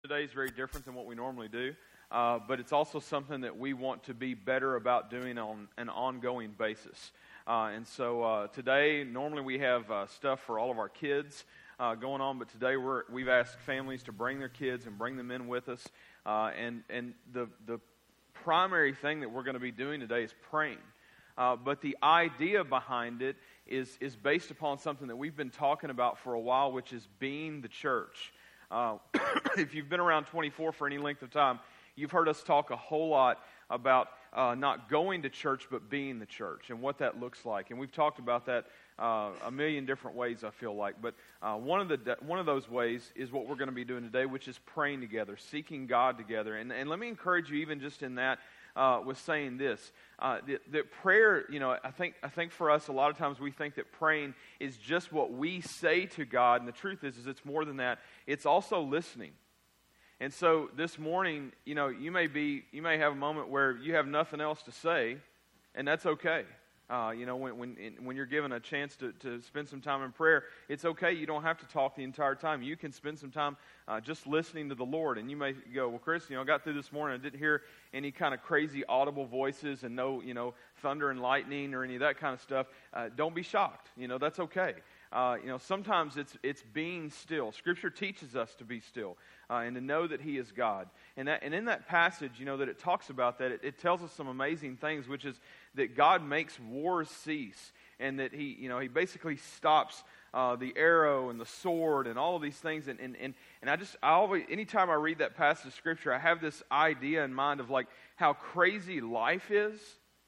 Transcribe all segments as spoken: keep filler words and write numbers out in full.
Today is very different than what we normally do, uh, but it's also something that we want to be better about doing on an ongoing basis. Uh, and so uh, today, normally we have uh, stuff for all of our kids uh, going on, but today we're, we've asked families to bring their kids and bring them in with us. Uh, and and the, the primary thing that we're going to be doing today is praying. Uh, but the idea behind it is, is based upon something that we've been talking about for a while, which is being the church. Uh, if you've been around twenty-four for any length of time, you've heard us talk a whole lot about uh, not going to church, but being the church and what that looks like. And we've talked about that uh, a million different ways, I feel like. But uh, one of the one of those ways is what we're going to be doing today, which is praying together, seeking God together. And, and let me encourage you, even just in that, uh, with saying this, uh, that, that prayer, you know, I think I think for us, a lot of times we think that praying is just what we say to God. And the truth is, is it's more than that. It's also listening. And so this morning, you know, you may be, you may have a moment where you have nothing else to say, and that's okay. Uh, you know, when when when you're given a chance to, to spend some time in prayer, it's okay. You don't have to talk the entire time. You can spend some time uh, just listening to the Lord. And you may go, well, Chris, you know, I got through this morning, I didn't hear any kind of crazy audible voices and no, you know, thunder and lightning or any of that kind of stuff. Uh, don't be shocked. You know, that's okay. Uh, you know, sometimes it's it's being still. Scripture teaches us to be still uh, and to know that He is God. And that, and in that passage, you know, that it talks about that, it, it tells us some amazing things, which is that God makes wars cease, and that He, you know, He basically stops uh, the arrow and the sword and all of these things. And and and, and I just, I always, anytime I read that passage of Scripture, I have this idea in mind of like how crazy life is.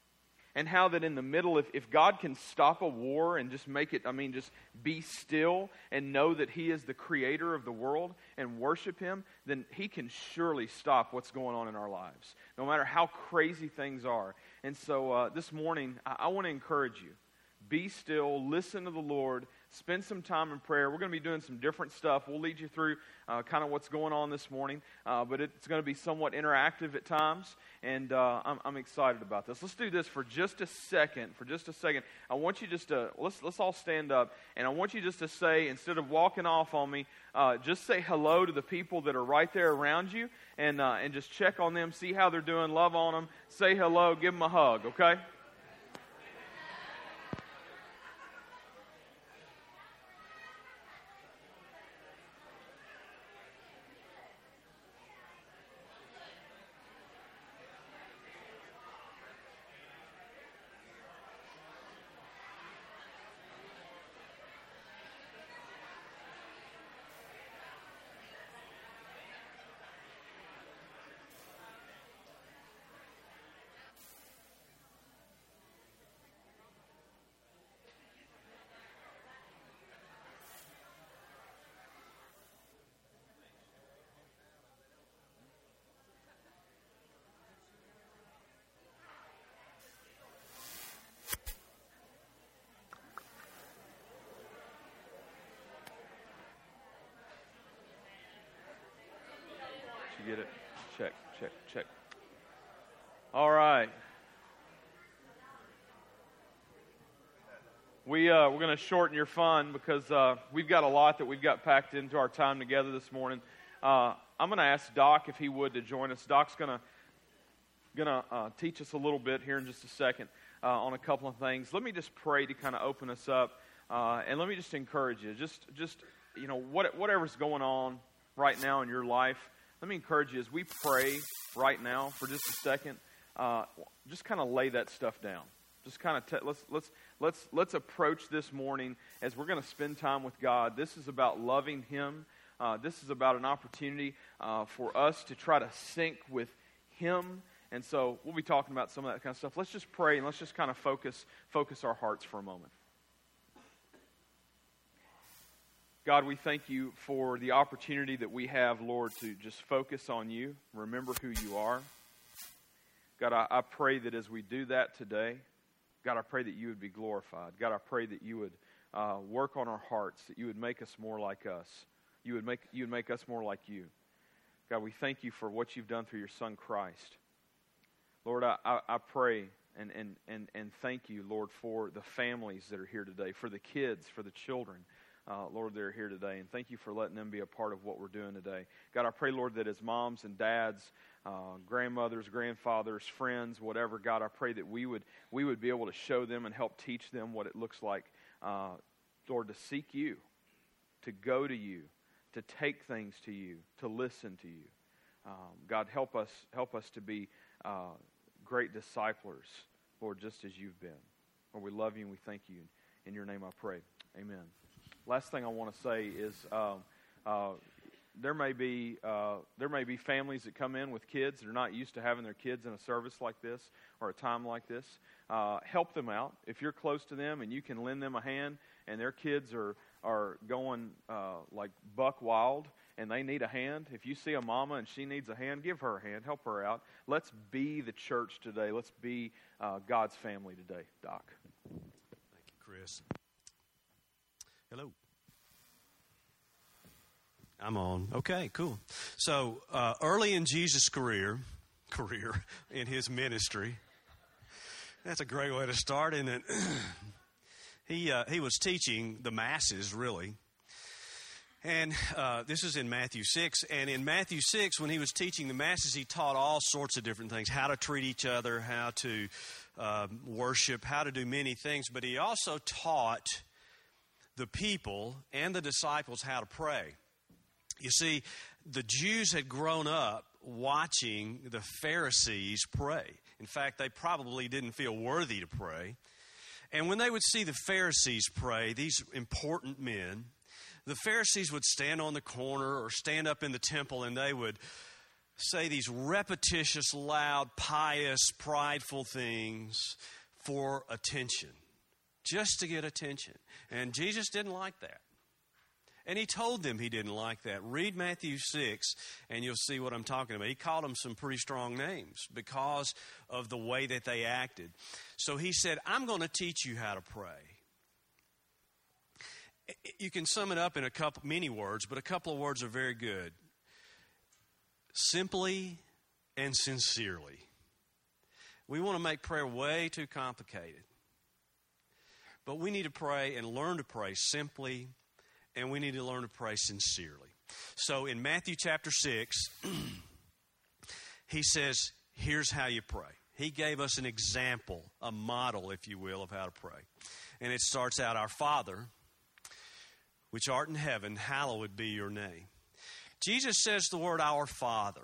And how that in the middle, if, if God can stop a war and just make it, I mean, just be still and know that He is the creator of the world and worship Him, then He can surely stop what's going on in our lives, no matter how crazy things are. And so uh, this morning, I, I want to encourage you. Be still, listen to the Lord, spend some time in prayer. We're going to be doing some different stuff. We'll lead you through uh, kind of what's going on this morning, uh, but it's going to be somewhat interactive at times, and uh, I'm, I'm excited about this. Let's do this for just a second. For just a second, I want you just to, let's, let's all stand up, and I want you just to say, instead of walking off on me, uh, just say hello to the people that are right there around you, and, uh, and just check on them, see how they're doing, love on them, say hello, give them a hug, okay? Get it? Check, check, check. All right. We, uh, we're going to shorten your fun because uh, we've got a lot that we've got packed into our time together this morning. Uh, I'm going to ask Doc if he would to join us. Doc's going to going to uh, teach us a little bit here in just a second uh, on a couple of things. Let me just pray to kind of open us up, uh, and let me just encourage you. Just, just you know, what, whatever's going on right now in your life, let me encourage you as we pray right now for just a second. Uh, just kind of lay that stuff down. Just kind of te- let's let's let's let's approach this morning as we're going to spend time with God. This is about loving Him. Uh, this is about an opportunity uh, for us to try to sync with Him. And so we'll be talking about some of that kind of stuff. Let's just pray and let's just kind of focus focus our hearts for a moment. God, we thank you for the opportunity that we have, Lord, to just focus on you, remember who you are. God, I, I pray that as we do that today, God, I pray that you would be glorified. God, I pray that you would uh, work on our hearts, that you would make us more like us. You would make you would make us more like you. God, we thank you for what you've done through your Son, Christ. Lord, I, I, I pray and, and, and, and thank you, Lord, for the families that are here today, for the kids, for the children. uh, Lord, that are here today. And thank you for letting them be a part of what we're doing today. God, I pray, Lord, that as moms and dads, uh, grandmothers, grandfathers, friends, whatever, God, I pray that we would we would be able to show them and help teach them what it looks like, uh, Lord, to seek you, to go to you, to take things to you, to listen to you. Um, God, help us help us to be uh, great disciplers, Lord, just as you've been. Lord, we love you and we thank you. In your name I pray. Amen. Last thing I want to say is um, uh, there may be uh, there may be families that come in with kids that are not used to having their kids in a service like this or a time like this. Uh, help them out. If you're close to them and you can lend them a hand and their kids are, are going uh, like buck wild and they need a hand, if you see a mama and she needs a hand, give her a hand. Help her out. Let's be the church today. Let's be uh, God's family today, Doc. Thank you, Chris. Hello. I'm on. Okay, cool. So uh, early in Jesus' career, career in his ministry, that's a great way to start, isn't it? he uh, he was teaching the masses, really. And uh, this is in Matthew six. And in Matthew six, when he was teaching the masses, he taught all sorts of different things, how to treat each other, how to uh, worship, how to do many things. But he also taught the people and the disciples how to pray. You see, the Jews had grown up watching the Pharisees pray. In fact, they probably didn't feel worthy to pray. And when they would see the Pharisees pray, these important men, the Pharisees would stand on the corner or stand up in the temple and they would say these repetitious, loud, pious, prideful things for attention, just to get attention. And Jesus didn't like that. And he told them he didn't like that. Read Matthew six, and you'll see what I'm talking about. He called them some pretty strong names because of the way that they acted. So he said, I'm going to teach you how to pray. You can sum it up in a couple, many words, but a couple of words are very good. Simply and sincerely. We want to make prayer way too complicated. But we need to pray and learn to pray simply, and we need to learn to pray sincerely. So in Matthew chapter six, he says, here's how you pray. He gave us an example, a model, if you will, of how to pray. And it starts out, Our Father, which art in heaven, hallowed be your name. Jesus says the word Our Father.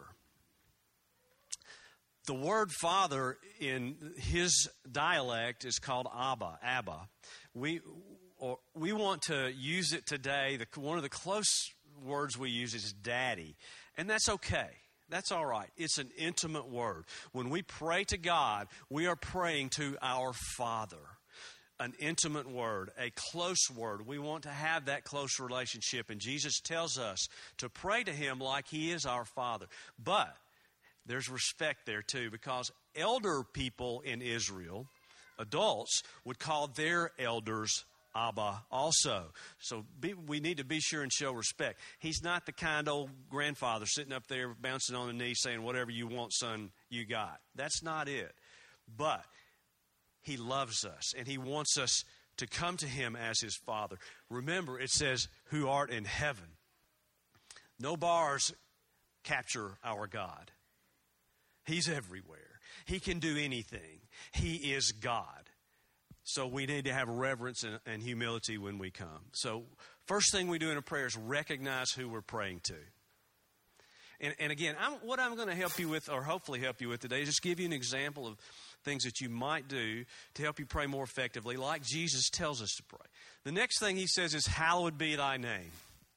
The word Father in his dialect is called Abba, Abba. We or we want to use it today. The, one of the close words we use is daddy. And that's okay. That's all right. It's an intimate word. When we pray to God, we are praying to our Father. An intimate word, a close word. We want to have that close relationship. And Jesus tells us to pray to him like he is our Father. But there's respect there too, because elder people in Israel, adults, would call their elders Abba also. So be, we need to be sure and show respect. He's not the kind old grandfather sitting up there bouncing on the knee saying, whatever you want, son, you got. That's not it. But he loves us, and he wants us to come to him as his Father. Remember, it says, who art in heaven. No bars capture our God. He's everywhere. He can do anything. He is God. So we need to have reverence and, and humility when we come. So first thing we do in a prayer is recognize who we're praying to. And, and again, I'm, what I'm going to help you with, or hopefully help you with today, is just give you an example of things that you might do to help you pray more effectively, like Jesus tells us to pray. The next thing he says is, hallowed be thy name.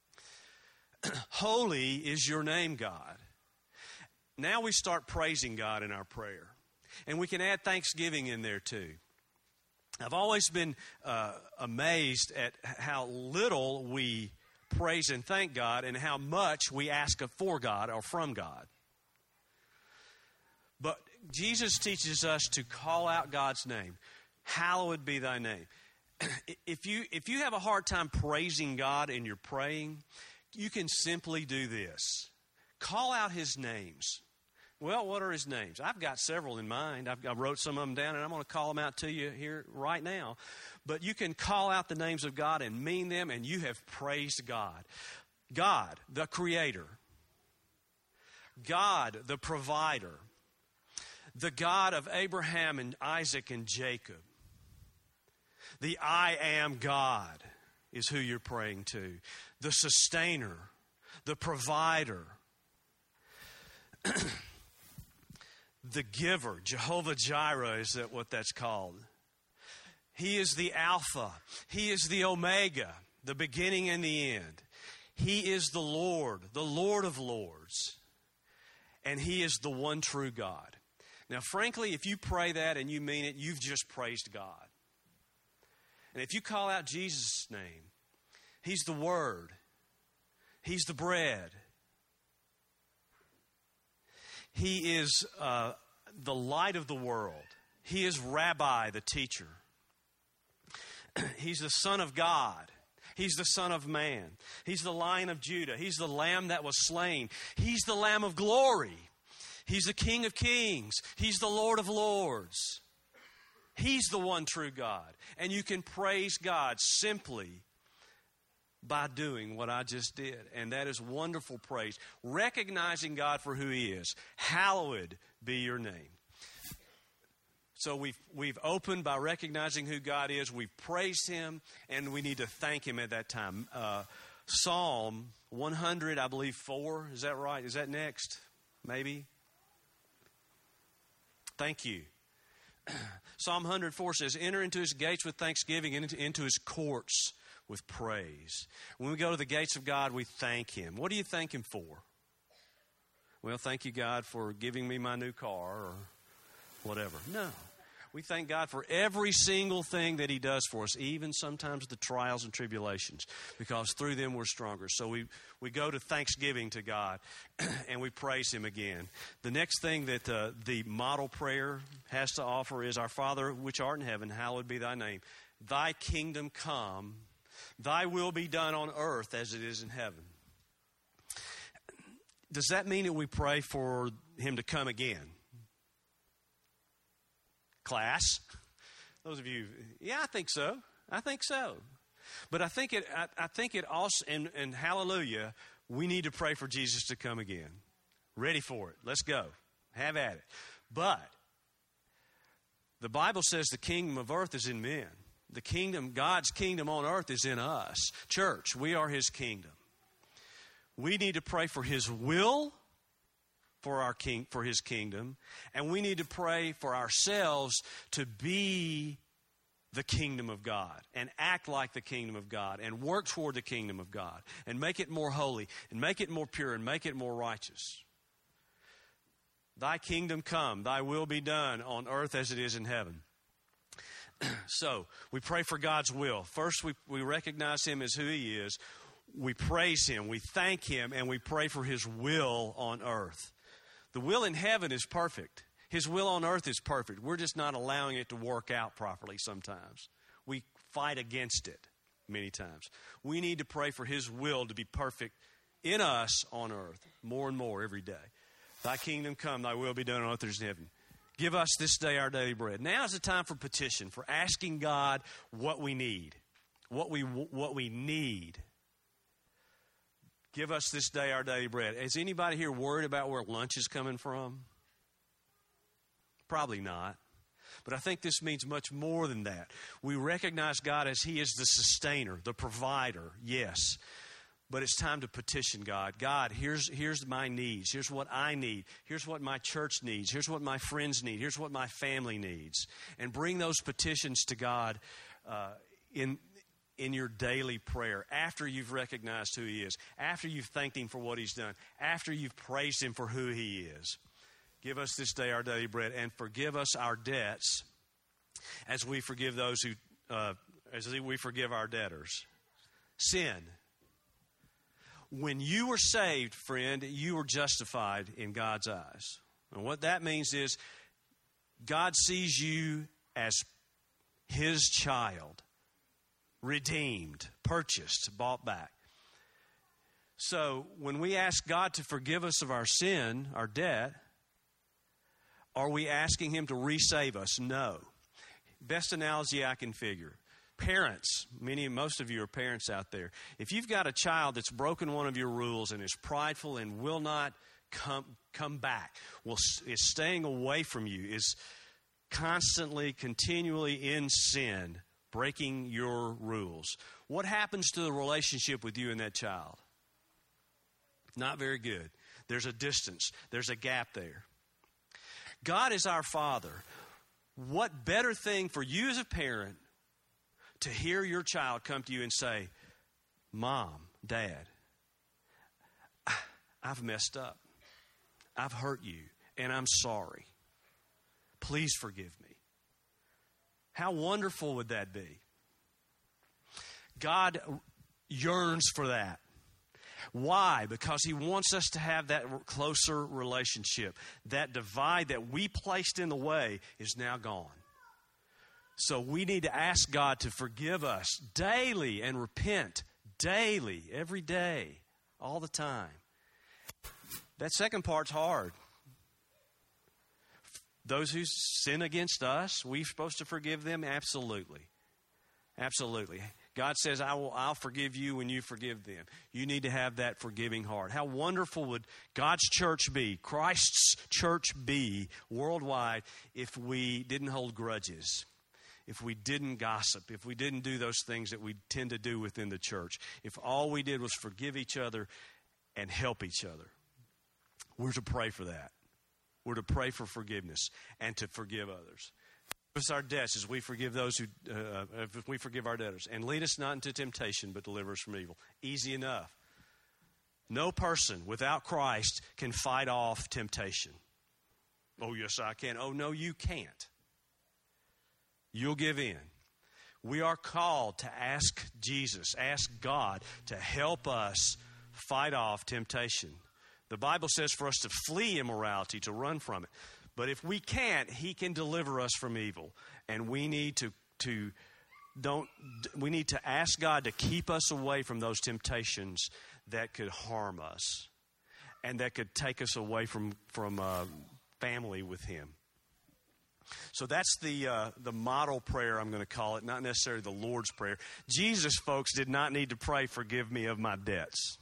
Holy is your name, God. Now we start praising God in our prayer. And we can add thanksgiving in there too. I've always been uh, amazed at how little we praise and thank God and how much we ask for God or from God. But Jesus teaches us to call out God's name. Hallowed be thy name. If you, if you have a hard time praising God in your praying, you can simply do this. Call out his names. Well, what are his names? I've got several in mind. I've, I wrote some of them down, and I'm going to call them out to you here right now. But you can call out the names of God and mean them, and you have praised God. God, the Creator. God, the Provider. The God of Abraham and Isaac and Jacob. The I am God is who you're praying to. The Sustainer. The Provider. The Giver. Jehovah Jireh is that what that's called. He is the Alpha. He is the Omega. The beginning and the end. He is the Lord. The Lord of Lords. And He is the one true God. Now, frankly, if you pray that and you mean it, you've just praised God. And if you call out Jesus' name, He's the Word. He's the bread. He is uh, the light of the world. He is Rabbi, the teacher. He's the Son of God. He's the Son of Man. He's the Lion of Judah. He's the Lamb that was slain. He's the Lamb of glory. He's the King of kings. He's the Lord of lords. He's the one true God. And you can praise God simply by doing what I just did. And that is wonderful praise. Recognizing God for who He is. Hallowed be your name. So we've, we've opened by recognizing who God is. We've praised Him, and we need to thank Him at that time. Uh, Psalm one hundred, I believe, four. Is that right? Is that next? Maybe? Thank you. Psalm one hundred four says, enter into His gates with thanksgiving and into, into His courts with praise. When we go to the gates of God, we thank Him. What do you thank Him for? Well, thank you, God, for giving me my new car or whatever. No. We thank God for every single thing that He does for us, even sometimes the trials and tribulations, because through them we're stronger. So we, we go to thanksgiving to God, and we praise Him again. The next thing that uh, the model prayer has to offer is, Our Father which art in heaven, hallowed be Thy name. Thy kingdom come, Thy will be done on earth as it is in heaven. Does that mean that we pray for Him to come again? Class? Those of you, yeah, I think so. I think so. But I think it, I, I think it also, and, and hallelujah, we need to pray for Jesus to come again. Ready for it. Let's go. Have at it. But the Bible says the kingdom of earth is in men. The kingdom, God's kingdom on earth is in us. Church, we are His kingdom. We need to pray for His will for our king, for His kingdom, and we need to pray for ourselves to be the kingdom of God and act like the kingdom of God and work toward the kingdom of God and make it more holy and make it more pure and make it more righteous. Thy kingdom come, Thy will be done on earth as it is in heaven. So, we pray for God's will. First, we, we recognize Him as who He is. We praise Him, we thank Him, and we pray for His will on earth. The will in heaven is perfect. His will on earth is perfect. We're just not allowing it to work out properly sometimes. We fight against it many times. We need to pray for His will to be perfect in us on earth more and more every day. Thy kingdom come, Thy will be done on earth as in heaven. Give us this day our daily bread. Now is the time for petition, for asking God what we need. What we, what we need. Give us this day our daily bread. Is anybody here worried about where lunch is coming from? Probably not. But I think this means much more than that. We recognize God as He is the sustainer, the provider, yes. But it's time to petition God. God, here's, here's my needs. Here's what I need. Here's what my church needs. Here's what my friends need. Here's what my family needs. And bring those petitions to God uh, in in your daily prayer, after you've recognized who He is, after you've thanked Him for what He's done, after you've praised Him for who He is. Give us this day our daily bread, and forgive us our debts as we forgive those who, uh, as we forgive our debtors. Sin. When you were saved, friend, you were justified in God's eyes. And what that means is God sees you as His child. Redeemed, purchased, bought back. So when we ask God to forgive us of our sin, our debt, Are we asking him to resave us? No. Best analogy I can figure. Parents, many, most of you are parents out there. If you've got a child that's broken one of your rules and is prideful and will not come come back, will, is staying away from you, is constantly, continually in sin, breaking your rules, what happens to the relationship with you and that child? Not very good. There's a distance. There's a gap there. God is our Father. What better thing for you as a parent to hear your child come to you and say, Mom, Dad, I've messed up. I've hurt you, and I'm sorry. Please forgive me. How wonderful would that be? God yearns for that. Why? Because he wants us to have that closer relationship. That divide that we placed in the way is now gone. So we need to ask God to forgive us daily and repent daily, every day, all the time. That second part's hard. Those who sin against us, we're supposed to forgive them? Absolutely. Absolutely. God says, I will, I'll forgive you when you forgive them. You need to have that forgiving heart. How wonderful would God's church be, Christ's church be worldwide if we didn't hold grudges, if we didn't gossip, if we didn't do those things that we tend to do within the church, if all we did was forgive each other and help each other. We're to pray for that. We're to pray for forgiveness and to forgive others. Give us our debts as we forgive those who, uh, if we forgive our debtors. And lead us not into temptation, but deliver us from evil. Easy enough. No person without Christ can fight off temptation. Oh, yes, I can. Oh, no, you can't. You'll give in. We are called to ask Jesus, ask God to help us fight off temptation. The Bible says for us to flee immorality, to run from it. But if we can't, he can deliver us from evil. And we need to, to don't we need to ask God to keep us away from those temptations that could harm us and that could take us away from, from uh, family with him. So that's the uh, the model prayer, I'm going to call it, not necessarily the Lord's Prayer. Jesus, folks, did not need to pray, forgive me of my debts.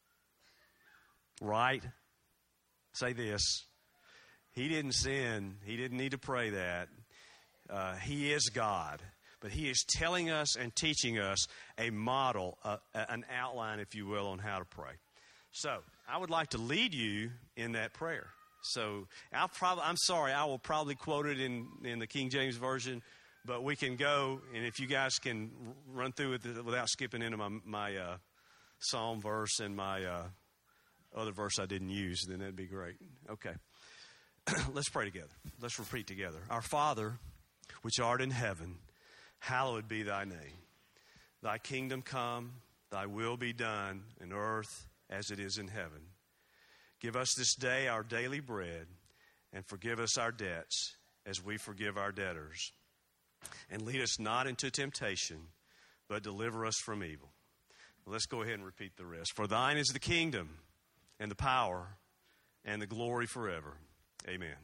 Right? Say this. He didn't sin. He didn't need to pray that. Uh, he is God. But he is telling us and teaching us a model, uh, an outline, if you will, on how to pray. So I would like to lead you in that prayer. So I'll probably, I'm sorry, I will probably quote it in, in the King James Version, but we can go, and if you guys can run through it without skipping into my, my uh, Psalm verse and my uh, other verse I didn't use, then that'd be great. Okay. Let's pray together. Let's repeat together. Our Father, which art in heaven, hallowed be thy name. Thy kingdom come, thy will be done in earth as it is in heaven. Give us this day our daily bread, and forgive us our debts as we forgive our debtors. And lead us not into temptation, but deliver us from evil. Let's go ahead and repeat the rest. For thine is the kingdom, and the power, and the glory forever. Amen.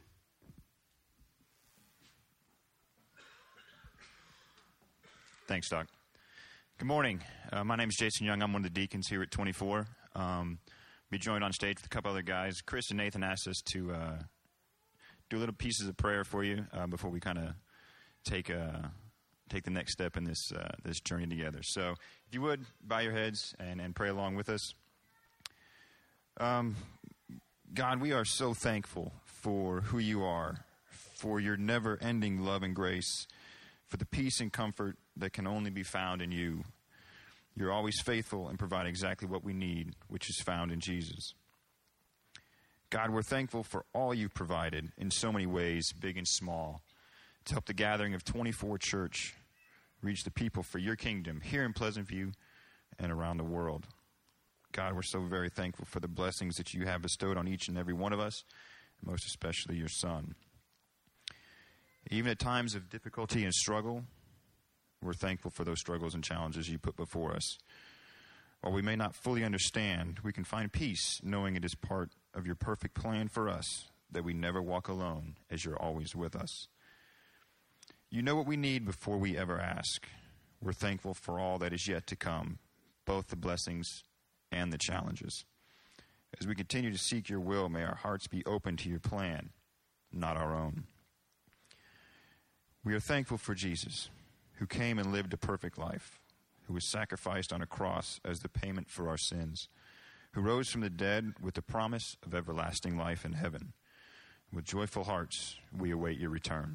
Thanks, Doc. Good morning. Uh, my name is Jason Young. I'm one of the deacons here at twenty-four. Um, be joined on stage with a couple other guys. Chris and Nathan asked us to uh, do little pieces of prayer for you uh, before we kind of take uh, take the next step in this uh, this journey together. So, if you would, bow your heads and, and pray along with us. Um, God, we are so thankful for who you are, for your never-ending love and grace, for the peace and comfort that can only be found in you. You're always faithful and provide exactly what we need, which is found in Jesus. God, we're thankful for all you've provided in so many ways, big and small, to help the gathering of twenty-four Church reach the people for your kingdom here in Pleasant View and around the world. God, we're so very thankful for the blessings that you have bestowed on each and every one of us, most especially your Son. Even at times of difficulty and struggle, we're thankful for those struggles and challenges you put before us. While we may not fully understand, we can find peace knowing it is part of your perfect plan for us that we never walk alone, as you're always with us. You know what we need before we ever ask. We're thankful for all that is yet to come, both the blessings and the challenges. As we continue to seek your will, may our hearts be open to your plan, not our own. We are thankful for Jesus, who came and lived a perfect life, who was sacrificed on a cross as the payment for our sins, who rose from the dead with the promise of everlasting life in heaven. With joyful hearts, we await your return.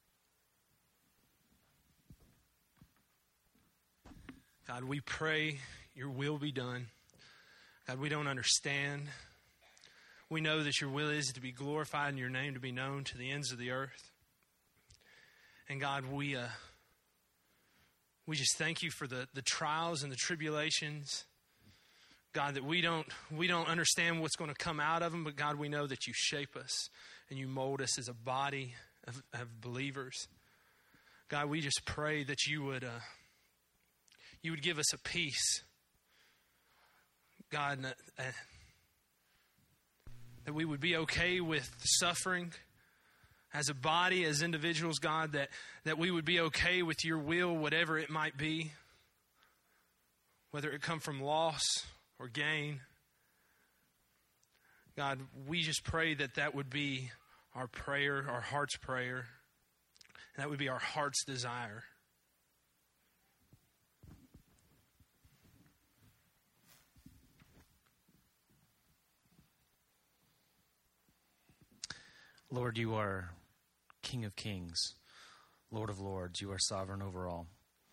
God, we pray your will be done. God, we don't understand. We know that your will is to be glorified and your name to be known to the ends of the earth. And God, we uh, we just thank you for the, the trials and the tribulations. God, that we don't we don't understand what's going to come out of them, but God, we know that you shape us and you mold us as a body of, of believers. God, we just pray that you would uh, you would give us a peace, God, uh, that we would be okay with suffering as a body, as individuals, God, that, that we would be okay with your will, whatever it might be, whether it come from loss or gain. God, we just pray that that would be our prayer, our heart's prayer, and that would be our heart's desire. Lord, you are King of kings, Lord of lords. You are sovereign over all.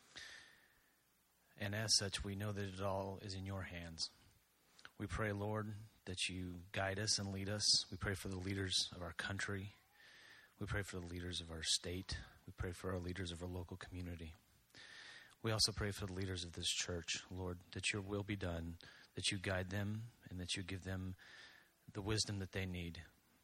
And as such, we know that it all is in your hands. We pray, Lord, that you guide us and lead us. We pray for the leaders of our country. We pray for the leaders of our state. We pray for our leaders of our local community. We also pray for the leaders of this church, Lord, that your will be done, that you guide them, and that you give them the wisdom that they need.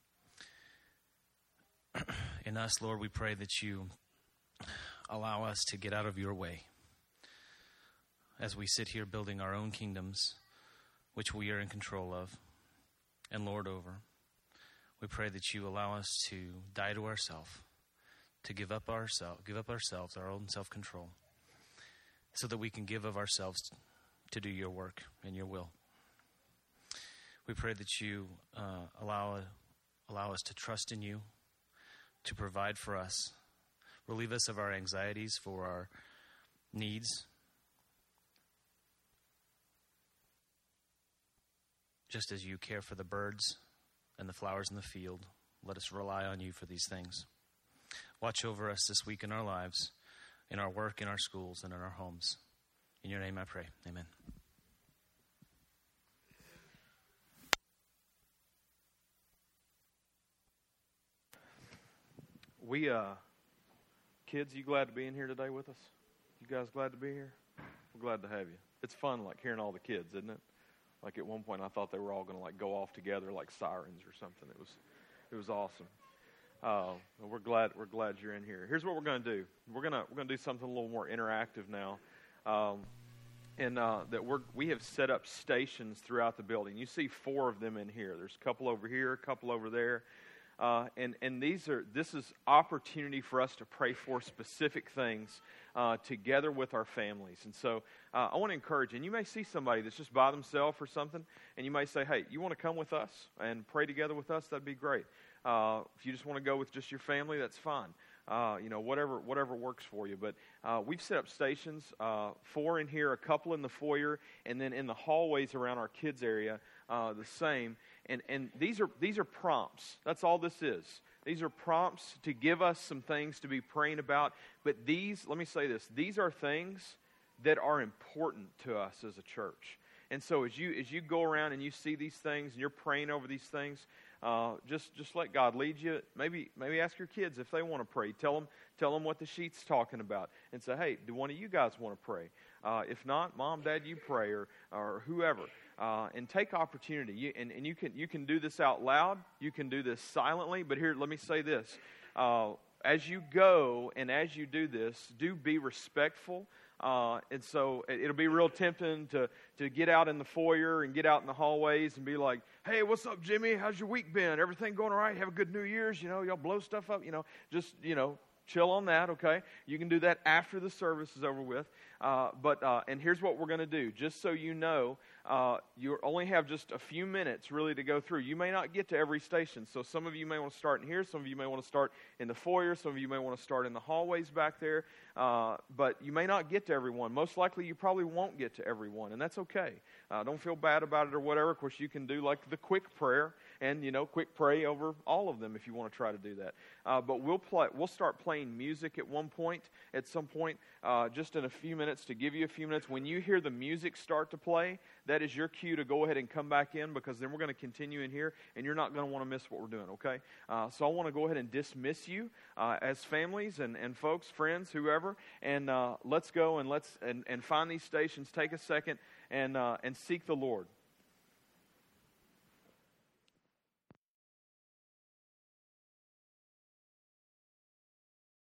In us, Lord, we pray that you allow us to get out of your way as we sit here building our own kingdoms, which we are in control of and lord over. We pray that you allow us to die to ourselves, to give up ourselves, give up ourselves, our own self-control, so that we can give of ourselves to do your work and your will. We pray that you uh, allow allow us to trust in you, to provide for us, relieve us of our anxieties for our needs, just as you care for the birds and the flowers in the field. Let us rely on you for these things. Watch over us this week in our lives, in our work, in our schools, and in our homes. In your name I pray. Amen. We, uh, kids, you glad to be in here today with us? You guys glad to be here? We're glad to have you. It's fun, like, hearing all the kids, isn't it? Like, at one point, I thought they were all going to, like, go off together like sirens or something. It was, it was awesome. Uh, we're glad, we're glad you're in here. Here's what we're going to do. We're going to, we're going to do something a little more interactive now. Um, and uh, that we're, we have set up stations throughout the building. You see four of them in here. There's a couple over here, a couple over there. Uh, and, and these are this is opportunity for us to pray for specific things uh, together with our families. And so uh, I want to encourage, and you may see somebody that's just by themselves or something, and you may say, hey, you want to come with us and pray together with us? That'd be great. Uh, if you just want to go with just your family, that's fine. Uh, you know, whatever whatever works for you. But uh, we've set up stations, uh, four in here, a couple in the foyer, and then in the hallways around our kids area, uh, the same. And and these are these are prompts. That's all this is. These are prompts to give us some things to be praying about. But these, let me say this, these are things that are important to us as a church. And so as you as you go around and you see these things and you're praying over these things, uh, just just let God lead you. Maybe maybe ask your kids if they want to pray. Tell them tell them what the sheet's talking about, and say, hey, do one of you guys want to pray? Uh, if not, Mom, Dad, you pray, or or whoever. Uh, and take opportunity. You, and, and you can you can do this out loud. You can do this silently. But here, let me say this. Uh, as you go and as you do this, do be respectful Uh, and so it, it'll be real tempting to, to get out in the foyer and get out in the hallways and be like, hey, what's up, Jimmy? How's your week been? Everything going all right? Have a good New Year's? You know, y'all blow stuff up? You know, just, you know, chill on that, okay? You can do that after the service is over with. Uh, but uh, and here's what we're going to do. Just so you know, uh, you only have just a few minutes really to go through. You may not get to every station. So some of you may want to start in here. Some of you may want to start in the foyer. Some of you may want to start in the hallways back there. Uh, but you may not get to everyone. Most likely you probably won't get to everyone, and that's okay. Uh, don't feel bad about it or whatever. Of course, you can do like the quick prayer and, you know, quick pray over all of them if you want to try to do that. Uh, but we'll play. We'll start playing music at one point, at some point, uh, just in a few minutes, to give you a few minutes. When you hear the music start to play, that is your cue to go ahead and come back in, because then we're going to continue in here, and you're not going to want to miss what we're doing, okay? Uh, so I want to go ahead and dismiss you uh, as families and, and folks, friends, whoever, and uh, let's go and let's and, and find these stations. Take a second and uh, and seek the Lord.